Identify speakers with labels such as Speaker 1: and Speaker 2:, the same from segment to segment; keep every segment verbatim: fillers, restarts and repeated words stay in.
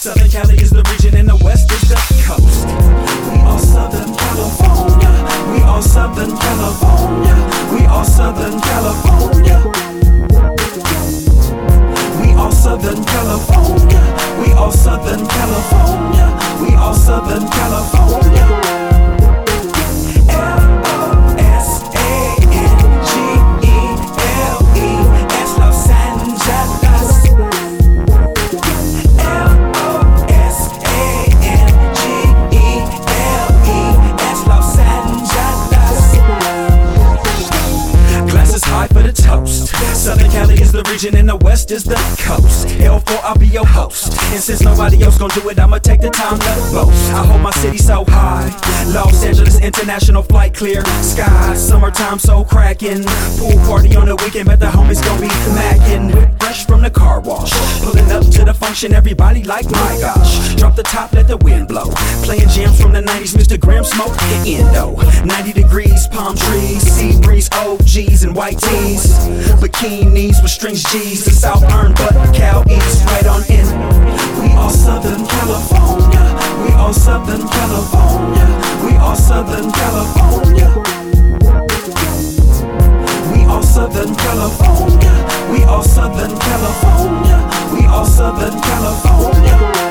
Speaker 1: Southern Cali is the region and the West is the coast. We are Southern California. We are Southern California. We are Southern California. We are Southern California. We are Southern California. We are Southern California. Southern Cali is the region and the West is the coast. L four, I'll be your host. And since nobody else gon' do it, I'ma take the time to boast. I hold my city so high. Los Angeles International flight clear skies. Summertime so crackin'. Pool party on the weekend, but the homies gon' be mackin'. Fresh from the car wash. Pulling up to the function, everybody like, my gosh. Drop the top, let the wind blow. Playing jams from the nineties, Mister Grim smoke the endo. ninety degrees, palm trees, sea breeze, O Gs and white tees. Bikinis with strings G's, the South Burn, but Cal East right on in. We are Southern California. We are Southern California. We are Southern California. We are Southern California. We are Southern California. We are Southern California.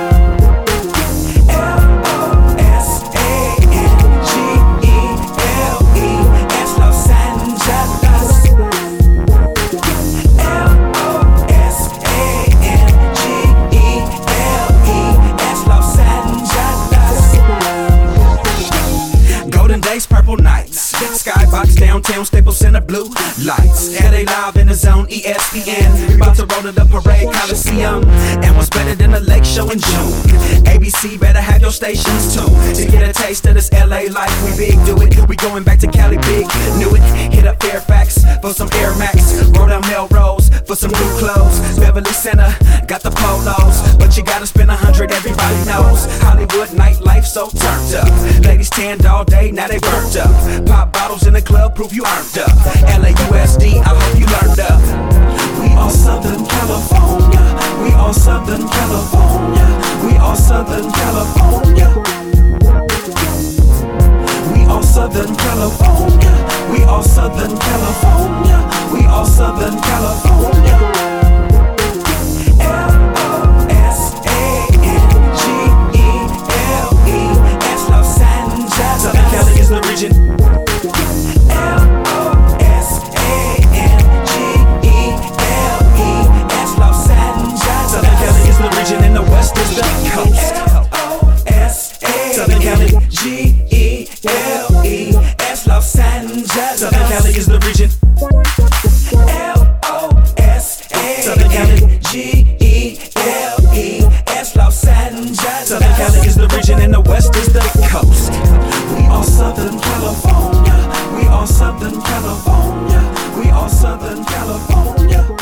Speaker 1: Purple nights, skybox downtown, Staples Center, blue lights. L A live in the zone, E S P N. We about to roll to the parade, Coliseum. And what's better than a lake show in June? A B C better have your stations tuned to get a taste of this L A life. We big do it. We going back to Cali, big knew it. Hit up Fairfax for some Air Max. Roll down Melrose for some new clothes. Beverly Center got the polos, but you gotta spend a hundred. Everybody knows Hollywood nightlife so turned up. Ladies tanned all day, now they burnt up. Pop bottles in the club, prove you earned up. L A U S D, I hope you learned up. We are Southern California. We are Southern California. We are Southern California. We are Southern California. We are Southern California. We are Southern California. Southern Cali is the region. L O S A N G E L E S Los Angeles. Southern Cali is the region and the West is the coast. L O S A Southern Cali, G E L E S Los Angeles. Southern Cali is the region. L O S A Southern Cali, G E L E S Los Angeles. Southern Cali is the region and the West is the coast. We are Southern California. We are Southern California. We are Southern California.